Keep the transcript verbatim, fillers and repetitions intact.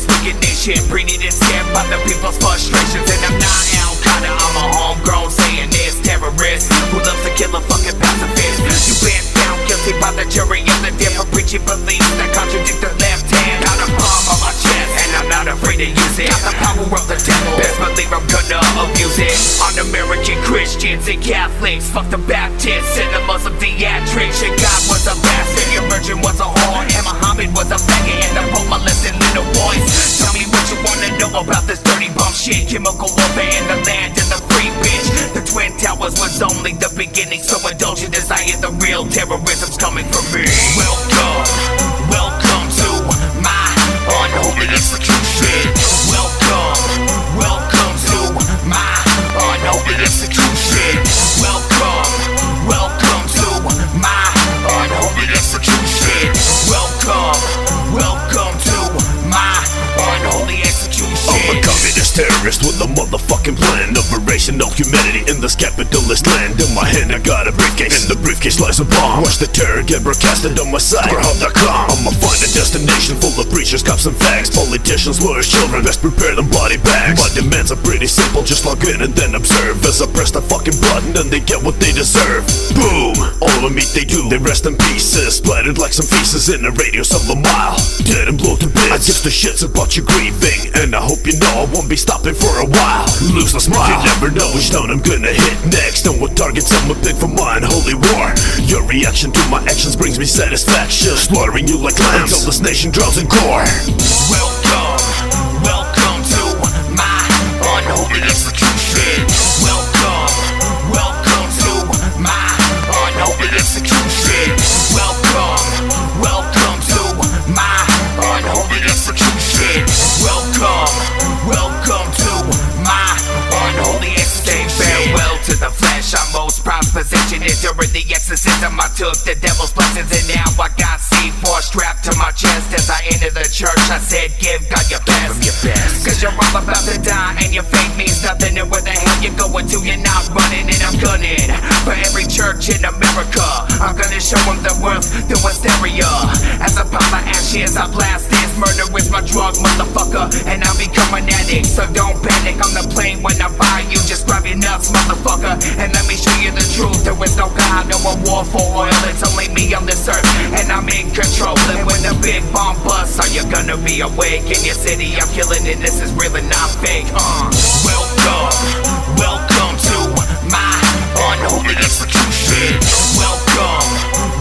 this wicked nation, breeding and scared by the people's frustrations. And I'm not Al Qaeda, I'm a homegrown Zionist terrorist who loves to kill a fucking pacifist. You been found guilty by the jury of the dead for preaching beliefs that contradict the left hand. Got a palm on my chest, and I'm not afraid to use it. Got the power of the devil, best believe I'm gonna abuse it. On American Christians and Catholics, fuck the Baptists and the Muslim theatrics. And God was a bastard, your virgin was a whore, and Muhammad was a faggot, and the Pope molested little boys. Tell me what you wanna know about this dirty bum shit. Chemical warfare in the land and the free bitch. The Twin Towers was only the beginning, so indulge your desire, the real terrorism's coming from me. Welcome, welcome to my unholy execution. Welcome, welcome to my unholy execution. Welcome, welcome to my unholy execution. Welcome, welcome to my unholy execution. I'm a communist terrorist with a motherfucking plan of erasing all humanity in this capitalist land. In my hand I got a briefcase, in the briefcase lies a bomb. Watch the terror get broadcasted on my site, Grubhub dot com. I'ma find a destination full of preachers, cops and fags, politicians, lawyers, children, best prepare them body bags. My demands are pretty simple, just log in and then observe as I press the fucking button and they get what they deserve. Boom! All the meat they do, they rest in pieces, splattered like some feces in a radius of a mile. Dead and blow to bits. I give the shits about your grieving, and I hope you know I won't be stopping for a while. Lose the smile, you never know which town I'm gonna hit next, and what targets I'ma pick for my unholy war. Your reaction to my actions brings me satisfaction, slaughtering you like lambs until this nation drowns in gore. Welcome, welcome to my unholy execution. Welcome, welcome to my unholy execution. Welcome, welcome to my unholy execution. Welcome, welcome to my unholy execution. Farewell to the flesh, I'm most proud possession. During the exorcism I took the devil's blessings, and now I got C four strapped to my chest. As I enter the church I said give God your best, your best. Cause you're all about to die and your faith means nothing. And where the hell you going to, you're not running. And I'm gunning for every church in America. I'm gonna show them the worth through hysteria. As I pop my ashes I blast this. Murder is my drug, motherfucker, and I'll become an addict. So don't panic on the plane when I buy you. Just grab your nuts, motherfucker, and let me show you the truth. There is no God, no more war for oil. It's only me on this earth, and I'm in control. And when the big bomb busts, are you gonna be awake? In your city I'm killing, and this is really not fake, uh Welcome, welcome to my unholy execution. Welcome,